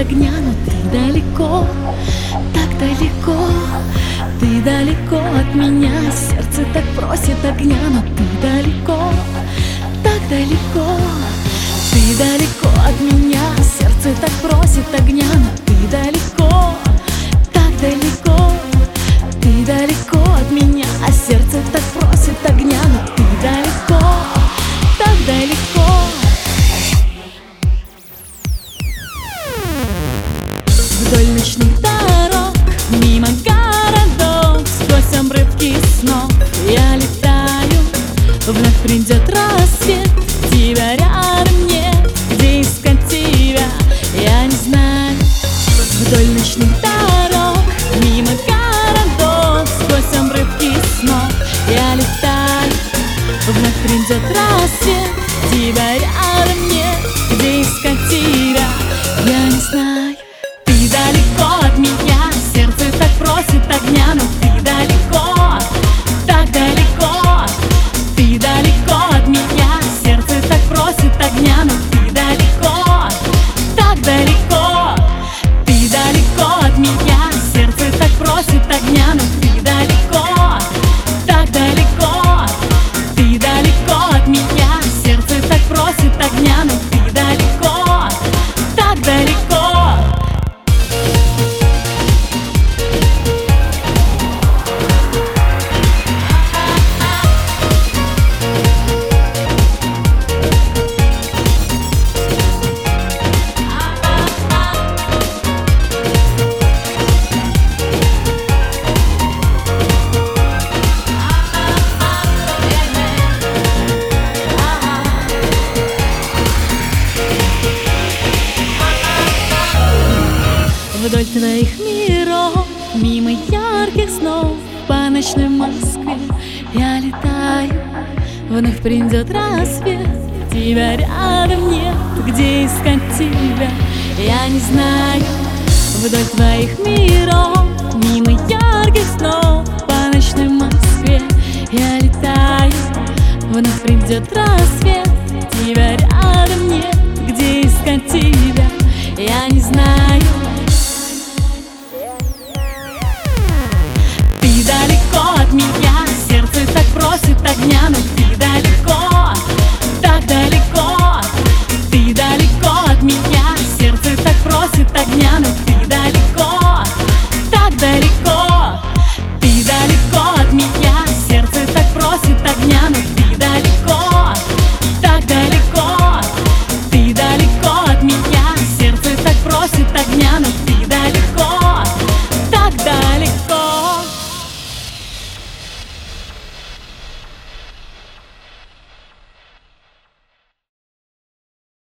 огня, но ты далеко, так далеко. Ты далеко от меня, сердце так просит огня, но ты далеко, так далеко. Ты далеко от меня, сердце так просит огня, но ты далеко, так далеко. Ты далеко от меня, а сердце так просит огня, но ты далеко, так далеко. Вдоль ночных дорог, мимо городов, сквозь обрывки снов я летаю. Вновь придет рассвет, тебя рядом нет, где искать тебя, я не знаю. Вдоль ночных дорог, мимо городов, сквозь обрывки снов я летаю. Вновь придет рассвет, тебя рядом нет, где искать тебя, я не знаю. Ты далеко от меня, сердце так просит огня, но ты далеко, так далеко. Ты далеко от меня, сердце так просит огня, но ты далеко, так далеко. Ты далеко от меня, сердце так просит огня, но ты далеко, так далеко. Ты далеко от меня, сердце так просит огня, но ты далеко, так далеко. Вдоль твоих миров, мимо ярких снов, по ночной Москве я летаю. Вновь придет рассвет, тебя рядом нет, где искать тебя, я не знаю. Вдоль твоих миров, мимо ярких снов, по ночной Москве я летаю. Вновь придет рассвет, тебя рядом нет, где искать тебя, я не знаю. Ты далеко от меня, сердце так просит огня, но ты далеко, так далеко. Ты далеко от меня, сердце так просит огня, но ты далеко, так далеко.